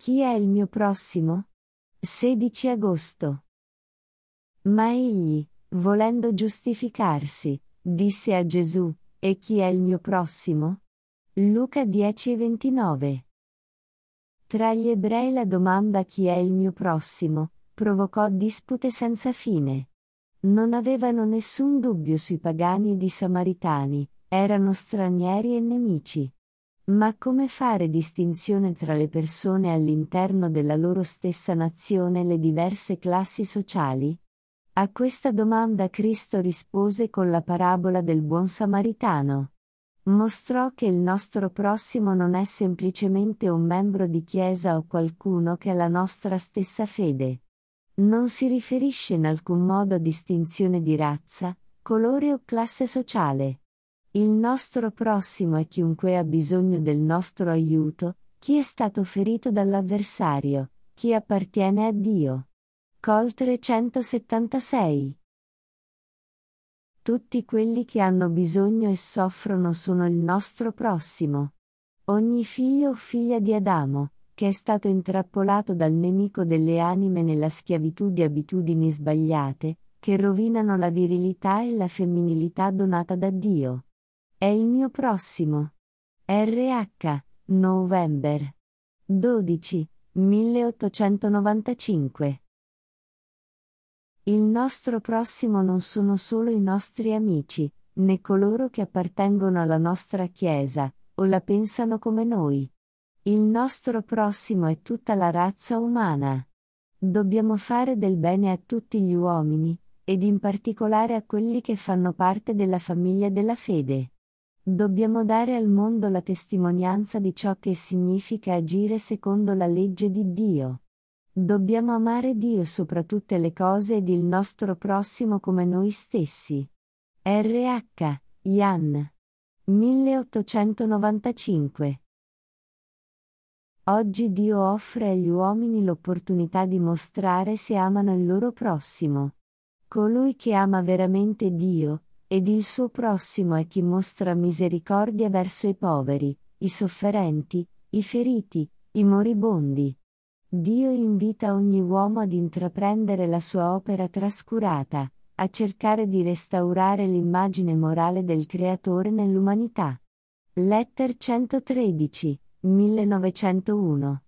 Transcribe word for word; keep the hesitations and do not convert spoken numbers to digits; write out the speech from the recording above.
Chi è il mio prossimo? sedici agosto. Ma egli, volendo giustificarsi, disse a Gesù: E chi è il mio prossimo? Luca dieci e ventinove. Tra gli ebrei la domanda chi è il mio prossimo provocò dispute senza fine. Non avevano nessun dubbio sui pagani ed i samaritani, erano stranieri e nemici. Ma come fare distinzione tra le persone all'interno della loro stessa nazione e le diverse classi sociali? A questa domanda Cristo rispose con la parabola del buon samaritano. Mostrò che il nostro prossimo non è semplicemente un membro di chiesa o qualcuno che ha la nostra stessa fede. Non si riferisce in alcun modo a distinzione di razza, colore o classe sociale. Il nostro prossimo è chiunque ha bisogno del nostro aiuto, chi è stato ferito dall'avversario, chi appartiene a Dio. Col trecentosettantasei. Tutti quelli che hanno bisogno e soffrono sono il nostro prossimo. Ogni figlio o figlia di Adamo, che è stato intrappolato dal nemico delle anime nella schiavitù di abitudini sbagliate, che rovinano la virilità e la femminilità donata da Dio. È il mio prossimo. R H. November. dodici, milleottocentonovantacinque. Il nostro prossimo non sono solo i nostri amici, né coloro che appartengono alla nostra Chiesa, o la pensano come noi. Il nostro prossimo è tutta la razza umana. Dobbiamo fare del bene a tutti gli uomini, ed in particolare a quelli che fanno parte della famiglia della fede. Dobbiamo dare al mondo la testimonianza di ciò che significa agire secondo la legge di Dio. Dobbiamo amare Dio sopra tutte le cose ed il nostro prossimo come noi stessi. R H. Jan. milleottocentonovantacinque. Oggi Dio offre agli uomini l'opportunità di mostrare se amano il loro prossimo. Colui che ama veramente Dio, ed il suo prossimo è chi mostra misericordia verso i poveri, i sofferenti, i feriti, i moribondi. Dio invita ogni uomo ad intraprendere la sua opera trascurata, a cercare di restaurare l'immagine morale del Creatore nell'umanità. Letter centotredici, millenovecentouno.